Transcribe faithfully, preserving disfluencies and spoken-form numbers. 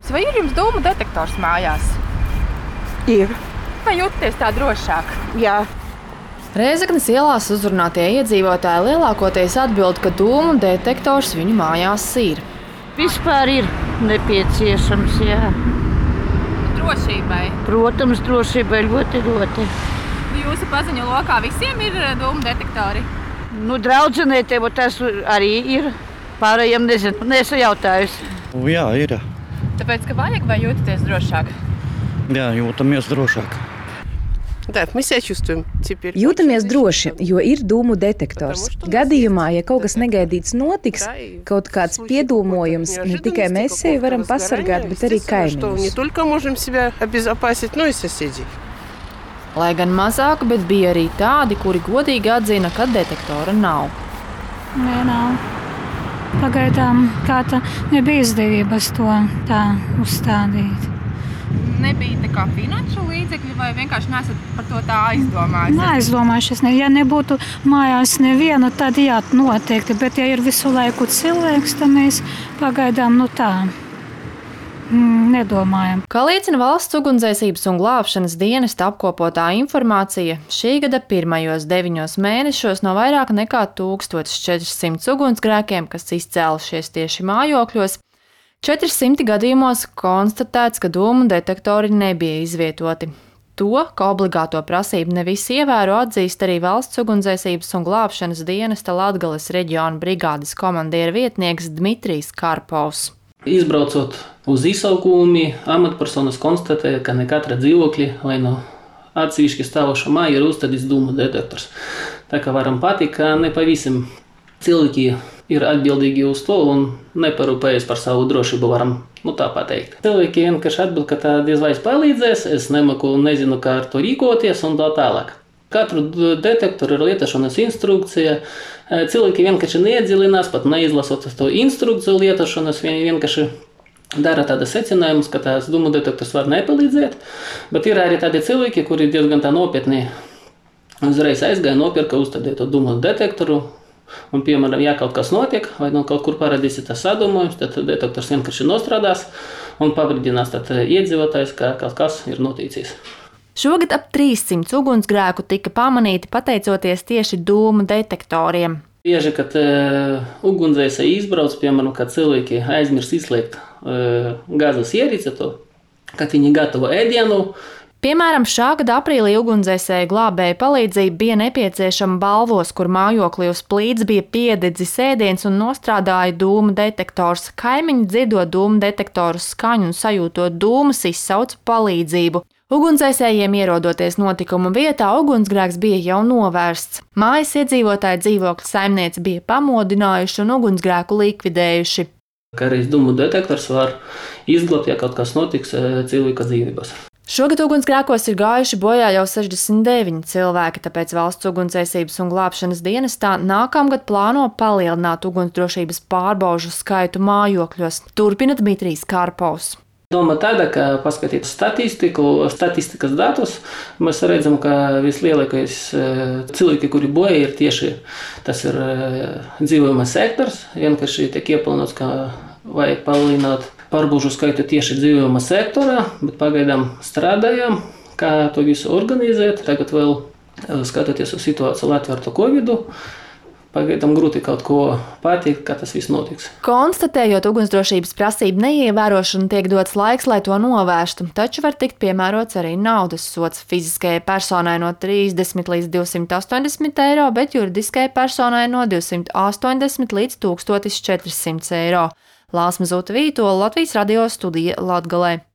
Lūdzu, vai ir jums dūmu detektors mājās? Ir. Vai jūtaties tā drošāk? Jā. Rēzeknes ielās uzrunātie iedzīvotāji lielākoties atbild, ka dūmu detektors viņu mājās ir. Vispār ir nepieciešams, jā. Drošībai. Protams, drošībai ļoti, ļoti. Jūsu paziņu lokā visiem ir dūmu detektori? Nu, draudzenei tev tas arī ir. Pārējiem nezinu, neesmu jautājusi. Jā, ir. Tāpēc, ka vajag vai jūtaties drošāk? Jā, jūtamies drošāk. Да, мы себя чувствуем теперь. Jūtamies droši, jo ir dūmu detektors. Gadījumā, ja kaut kas negaidīts notiks, kaut kāds piedūmojums, ne tikai mēs sevi varam pasargāt, bet arī kaimiņus. Не только можем себя обезопасить, но и соседей. Lai gan mazāk, bet bija arī tādi, kuri godīgi atzina, ka detektora nav. Nē, nav. Pagaidām kā tā nebija izdevības to tā uzstādīt. Nebija tā kā finanšu līdzekļi vai vienkārši nesat par to tā aizdomājušies? Neaizdomājušies. Ne. Ja nebūtu mājās neviena, tad jā, noteikti. Bet ja ir visu laiku cilvēks, tad mēs pagaidām nu tā mm, nedomājam. Kā liecina Valsts ugunsdzēsības un glābšanas dienesta apkopotā informācija, šī gada pirmajos deviņos mēnešos no vairāk nekā tūkstoš četrsimt ugunsgrēkiem, kas izcēlušies tieši mājokļos, četrsimt gadījumos konstatēts, ka dūmu detektori nebija izvietoti. To, ka obligāto prasību ne visi ievēro, atzīst arī Valsts ugunsdzēsības un glābšanas dienesta Latgales reģiona brigādes komandiera vietnieks Dmitrijs Karpovs. Izbraucot uz izsaukumi, amatpersonas konstatēja, ka ne katra dzīvokļa vai no atsevišķi stāvoša māja ir uzstādīts dūmu detektors. Tā kā varam pateikt, ka ne pavisam cilvēki ir atbildīgi uz to un neparūpējas par savu drošību, varam nu, tā pateikt. Cilvēki vienkārši atbild, ka tā diez vai palīdzēs, es nemaku, nezinu, kā ar to rīkoties un tā tālāk. Katru detektoru ir lietošanas instrukcija. Cilvēki vienkārši neiedziļinās, pat neizlasot to instrukciju lietošanas, viņi vienkārši dara tādas secinājumus, ka tās dūmu detektors var nepalīdzēt, bet ir arī tādi cilvēki, kuri diezgan tā nopietni uzreiz aizgāja, nopirka uzstādītu dūmu detektoru. Un, piemēram, ja kaut kas notiek, vai no kaut kur parādīsies tas sadūmojums, tad detektors vienkārši nostrādās un pabrīdinās iedzīvotājus, ka kaut kas ir noticis. Šogad ap trīssimt ugunsgrēku tika pamanīti pateicoties tieši dūmu detektoriem. Bieži, kad uh, ugunsdzēsēji izbrauc, piemēram, kad cilvēki aizmirst izslēgt uh, gāzes ierīci, kad viņi gatavo ēdienu. Piemēram, šā gada aprīlī ugunsdzēsēju glābēju palīdzība bija nepieciešama Balvos, kur mājoklī uz plīts bija piededzis ēdiens un nostrādāja dūmu detektors. Kaimiņi dzirdot dūmu detektoru skaņu un sajūtot dūmus, izsauca palīdzību. Ugunsdzēsējiem ierodoties notikuma vietā, ugunsgrēks bija jau novērsts. Mājas iedzīvotāji dzīvokļa saimnieci bija pamodinājuši un ugunsgrēku likvidējuši. Kā arī dūmu detektors var izglābt, ja kaut kas notiks cilvēka dzīvībās. Šogad ugunsgrēkos ir gājuši bojā jau sešdesmit deviņi cilvēki, tāpēc Valsts ugunsdzēsības un glābšanas dienestā nākamgad plāno palielināt ugunsdrošības pārbaužu skaitu mājokļos, turpina Dmitrijs Karpovs. Doma tāda, ka paskatīt statistiku, statistikas datus, mēs redzam, ka vislielākais cilvēki, kuri bojā, ir tieši tas ir dzīvojuma sektors, vienkārši tiek ieplānots, ka vajag palielināt pārbaužu skaitu tieši dzīvojuma sektorā, bet pagaidām strādājam, kā to visu organizēt. Tagad vēl skatoties uz situāciju Latvijā ar to Covidu, pagaidām grūti kaut ko pateikt, kā tas viss notiks. Konstatējot ugunsdrošības prasību neievērošanu, tiek dots laiks, lai to novērstu, taču var tikt piemērots arī naudas sods fiziskajai personai no trīsdesmit līdz divsimt astoņdesmit eiro, bet juridiskajai personai no divsimt astoņdesmit līdz tūkstotis četrsimt eiro. Lāsma Zūta Vītola, Latvijas radio studija Latgalē.